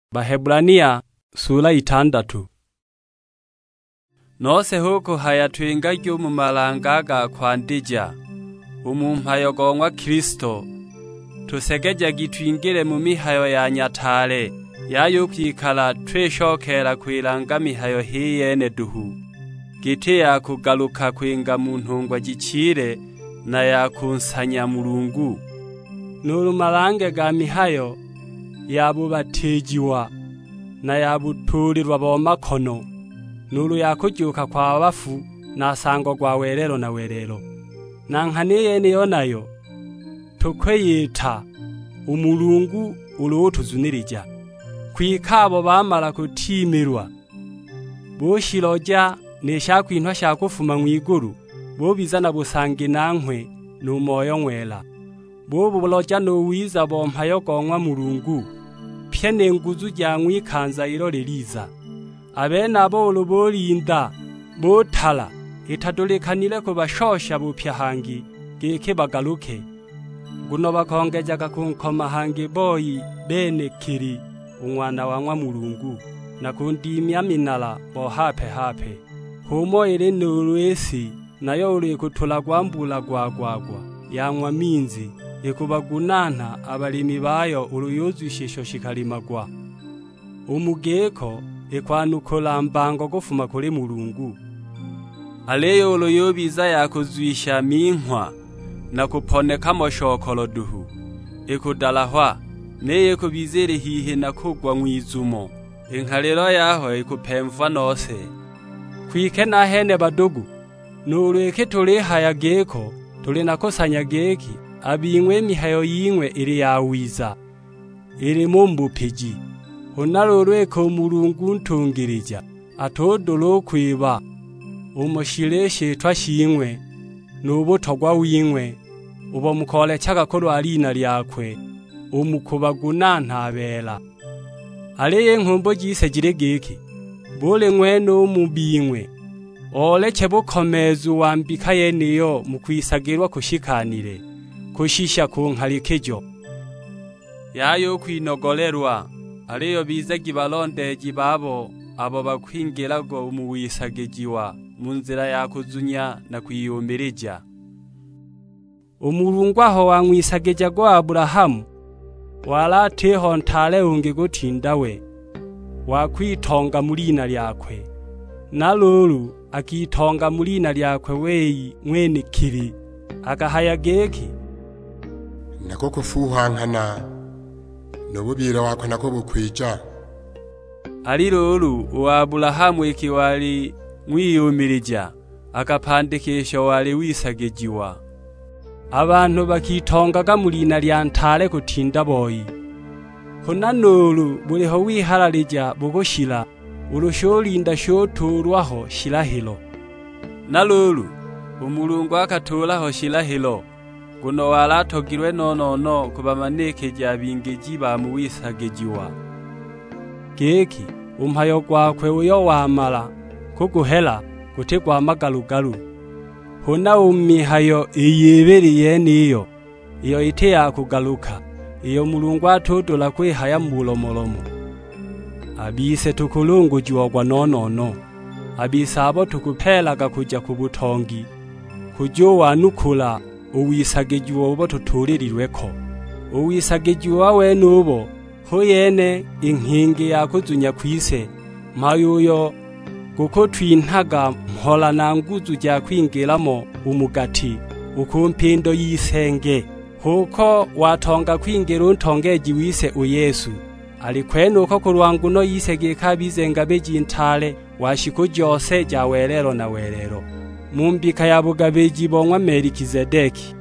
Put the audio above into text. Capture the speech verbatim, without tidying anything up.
Bahebrania sura itandatu. Nose huko hayatwingagyo mu malanga ga kwandija umumpayo gongwa Kristo tusegeja gitwingire mu mihayo ya nyatale yayo kwikala tweshokera kwiranga mihayo hiyene duhu gite ya kugaluka kwinga mu ntungwa gicire na ya kunsanya mulungu nuru malange ga mihayo yabubatejiwa na yabuturirwa bomakono nuru yakujuka kwa abafu nasango gwa werero na werero nankaniye niyo nayo tukweyita umulungu ulutuzunirija kwikabo bamara kutimirwa boshiroja neshakwintwa shakufuma mwiguru bobizana busange nankwe numoyo nwela bobu buloja no wiza bompayo gongwa mulungu pyene nguzu jangwi kanza iroreliza abena bolo bolinda botala itadolekanile ko bashosha bupya hangi geke bagaluke guno bakongejaga kunkoma hangi boyi bene kiri umwana wangwa mulungu na kundimya minala bo hape hape humo ire nurwesi nayo uri kutula gwambula gwagwagwa yangwa minzi ikubagunana abalimi bayo uruyuzwishisho shikalimagwa umugeko ekwanukola mbango gufuma kuri mulungu aleyo uruyobiza yakuzwisha minhwa na kuponeka moshokolo duhu ikudalahwa neye kubizere hihe na kugwa mwizumo inkalero yaho ikupemva nose kwike na hene badugu nureke tuli haya geko tuli nakosanya geki abingwe mihayo yingwe iri yawiza iri mumbupiji unarorweko mulungu ntungirija atodolo kwiba umushireshe twashingwe nubutogwa wingwe ubo mukole cyagakoro alina lyakwe umukubaguna ntabera aleye nkumbo gise giregeki bole ngweno mubingwe oleke bukomezu wambika yeniyo mukwisagirwa kushikanire kushisha kunkalikejo yayo kwinogolerwa aliyo bizagi balonde jibabo abo bakwingirago umuwisagejiwa munzira yakuzunya na kwiyumirija umurungu aho wamwisageja go Abrahamu walateho ntale unge gutindawe wakwitonga mulina lyakwe nalolu akitonga mulina lyakwe weyi mwene kiri akahaya geki nako kufuhankana nobubira wako nako bukwija alilolu wa Abrahamu ikiwali mwiyumirija akapandikisho wali wisagejiwa abantu bakitongaga mulina lya ntale kutinda boyi hunanolu buliho wiharalija bugoshira urusholinda shoturwaho shilahilo nalolu umulungu akatulaho shilahilo guno walatogirwe nonono kubamaneke jabingeji bamuwisagejiwa geki umpayo gwakwe uyo wamala kuguhela gutegwa magalugalu hona umihayo iyiberiye niyo iyo ite yakugaluka iyo mulungu atodola kwihaya mulomolomo abise tukulungu jiwagwa nonono abise abo tukupelaga kuja kubutongi kujo wanukula uwisagejiwa ubo tutulirirweko uwisagejiwa wenubo hoyene inkingi yakuzunya kwise mayuyo kuko twintaga mhola na nguzu ja kwingiramo umugati ukumpindo yisenge huko watonga kwingira untongeji wise uyesu alikwenu uko kurwanguno yisegeka bizenga beji ntale washiko jose ja werero na werero mumbika ya bugabeji bongwa Melikizedeki